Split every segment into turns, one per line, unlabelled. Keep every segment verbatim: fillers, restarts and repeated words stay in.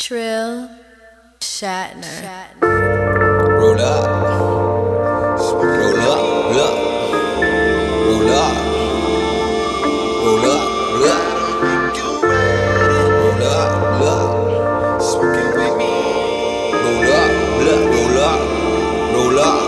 Trill Shatner.
Roll up, roll up, roll up, roll up, roll up, roll up, roll up, roll up, smoking with me. Roll up, roll up, roll up.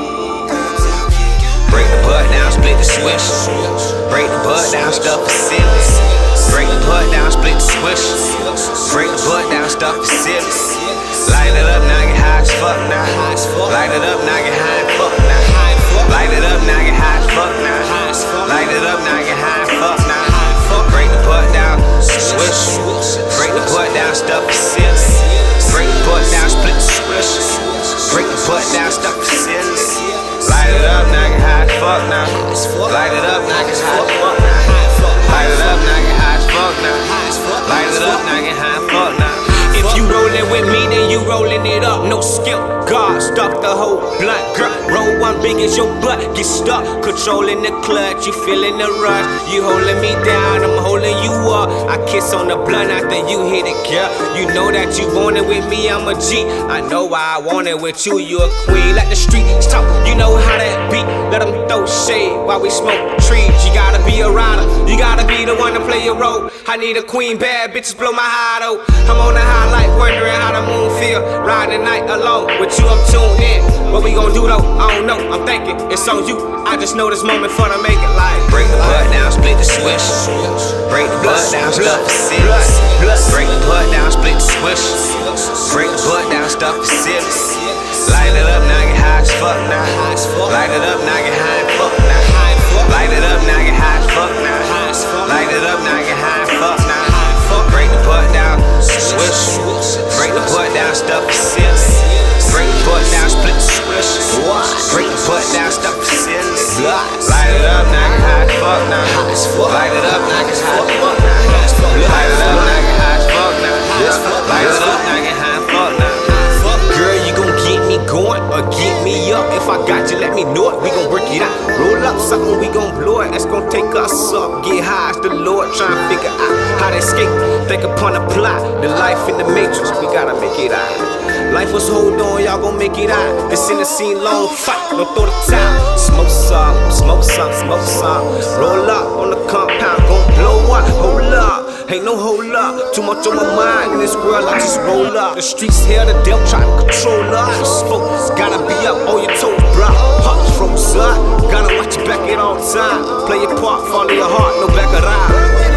Break the bud down, split the swish. Break the bud down, stuff the ceilings. Break the bud down, split the swish. Break the bud down, stuff the ceilings. Light it up, now get high as fuck now. Light it up, now get high as fuck now. Light it up, now get high as fuck now. Light it up, now get high as fuck now. Break the bud down, swish. Break the bud down, stuff the ceilings. Break the bud down, split the swish. Break the bud down, stuff the ceilings. Light it up, now get high as fuck now. Light it up, now get high as fuck now. Light it up, now get high as fuck now. Light it up, now get high as fuck now. If you rollin' with me, then you rollin' it up. No skip, God, stuff the whole blunt. Girl, roll one big as your butt. Get stuck, controlling the clutch. You feelin' the rush. You holding me down, I'm holding you up. I kiss on the blunt after you hit it, girl. You know that you want it with me, I'm a G. I know why I want it with you, you a queen. Let the streets talk, you know how that beat. Let them throw shade while we smoke trees. You gotta be a rider, you gotta be the one to play your role. I need a queen, bad bitches blow my heart out. I'm on the high light, wondering how the moon feel. Riding the night alone, with you I'm tuned in. What we gon' do though, I don't know, I'm thinking it's on you. I just know this moment for to make it like. Break the bud down, split the swish. Break the bud down, stuff the ceilings. Break the bud down, split the swish. Break the bud down, stuff the ceilings. Light it up, now get high as fuck now. Light it up, now get high as fuck now. Light it up, now get high as fuck now. Light it up, now get high as fuck now. Break the bud down, swish. Break the bud down, stuff the ceilings. Break the bud down, split the swish. Break the bud down, stuff the ceilings. Light it up, now get high as fuck now. Light it up, now get high as fuck now. Light it up, now get high as fuck now. Light it up, now get high as fuck now. Girl, you gon' get me going or get me up. If I got you, let me know it. We gon' work it out. Roll up something, we gon' blow it. That's gon' take us up. Get high as the Lord, try and figure out how to escape. Think upon a plot. The life in the matrix, we gotta make it out. Life was hold on, y'all gon' make it out. This in the scene, long fight, don't throw the towel. Smoke some, smoke some, smoke some. Roll up on the compound, gon' blow up. Hold up. Ain't no hold up, too much on my mind in this world, I just roll up. The streets here, the devil try to control us. Focus, gotta be up on your toes, bro. Heart's frozen, gotta watch your back at all time. Play your part, follow your heart, no back of eye.